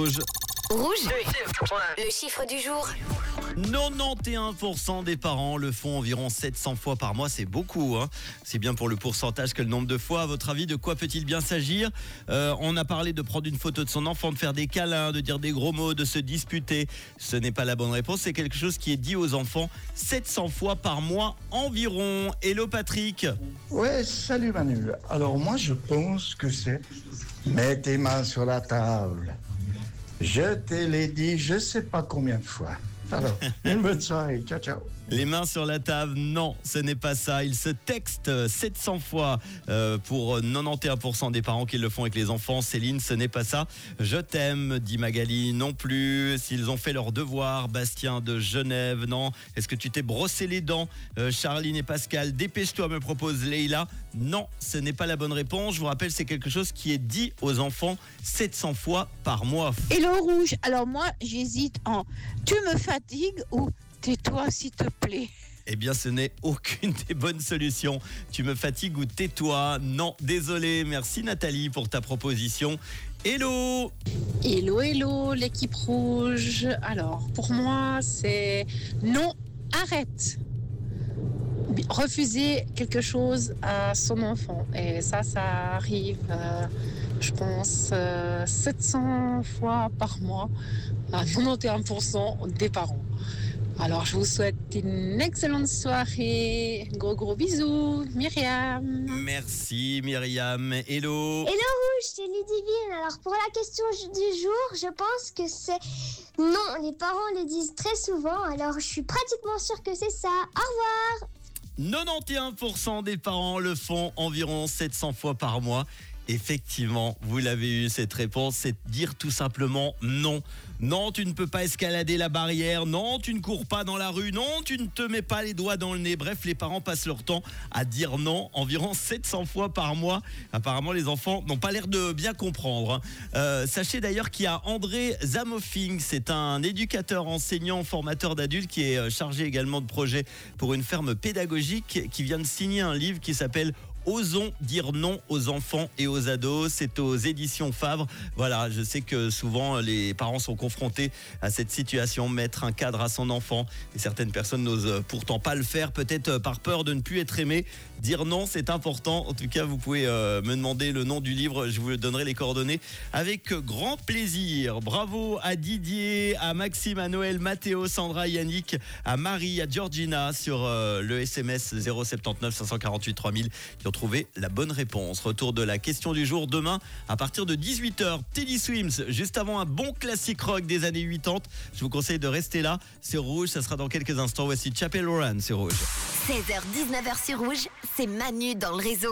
Rouge. Rouge, le chiffre du jour. 91% des parents le font environ 700 fois par mois, c'est beaucoup. C'est bien pour le pourcentage que le nombre de fois. À votre avis, de quoi peut-il bien s'agir ? On a parlé de prendre une photo de son enfant, de faire des câlins, de dire des gros mots, de se disputer. Ce n'est pas la bonne réponse, c'est quelque chose qui est dit aux enfants 700 fois par mois environ. Hello Patrick. Ouais, salut Manu. Alors moi je pense que c'est mets tes mains sur la table. Je te l'ai dit je sais pas combien de fois. Alors, une bonne soirée, ciao ciao. Les mains sur la table, non, ce n'est pas ça. Ils se textent 700 fois pour 91% des parents qui le font avec les enfants. Céline, ce n'est pas ça. Je t'aime, dit Magali, non plus. S'ils ont fait leur devoir, Bastien de Genève, non. Est-ce que tu t'es brossé les dents, Charline et Pascal, dépêche-toi, me propose Leïla. Non, ce n'est pas la bonne réponse. Je vous rappelle, c'est quelque chose qui est dit aux enfants 700 fois par mois. Hello Rouge, alors moi j'hésite en tu me fatigues ou tais-toi s'il te plaît. Eh bien, ce n'est aucune des bonnes solutions. Tu me fatigues ou tais-toi. Non, désolé. Merci Nathalie pour ta proposition. Hello. Hello, l'équipe rouge. Alors, pour moi, c'est non, arrête. Refuser quelque chose à son enfant. Et ça arrive, je pense, 700 fois par mois à 91% des parents. Alors, je vous souhaite une excellente soirée. Gros bisous, Myriam. Merci Myriam. Hello. Hello Rouge, c'est Ludivine. Alors pour la question du jour, je pense que c'est non. Les parents le disent très souvent, alors je suis pratiquement sûre que c'est ça. Au revoir. 91% des parents le font environ 700 fois par mois. Effectivement, vous l'avez eu cette réponse, c'est dire tout simplement non. Non, tu ne peux pas escalader la barrière. Non, tu ne cours pas dans la rue. Non, tu ne te mets pas les doigts dans le nez. Bref, les parents passent leur temps à dire non environ 700 fois par mois. Apparemment, les enfants n'ont pas l'air de bien comprendre. Sachez d'ailleurs qu'il y a André Zamofing. C'est un éducateur, enseignant, formateur d'adultes qui est chargé également de projets pour une ferme pédagogique qui vient de signer un livre qui s'appelle Osons dire non aux enfants et aux ados. C'est aux éditions Favre. Voilà, je sais que souvent les parents sont confrontés à cette situation, mettre un cadre à son enfant. Et certaines personnes n'osent pourtant pas le faire, peut-être par peur de ne plus être aimé. Dire non, c'est important. En tout cas, vous pouvez me demander le nom du livre. Je vous donnerai les coordonnées avec grand plaisir. Bravo à Didier, à Maxime, à Noël, Mathéo, Sandra, Yannick, à Marie, à Georgina sur le SMS 079 548 3000 qui ont trouvé la bonne réponse. Retour de la question du jour demain à partir de 18h. Teddy Swims, juste avant un bon classique rock des années 80. Je vous conseille de rester là. C'est Rouge, ça sera dans quelques instants. Voici Chapel Roan, c'est Rouge. 16h, 19h sur Rouge, c'est Manu dans le réseau.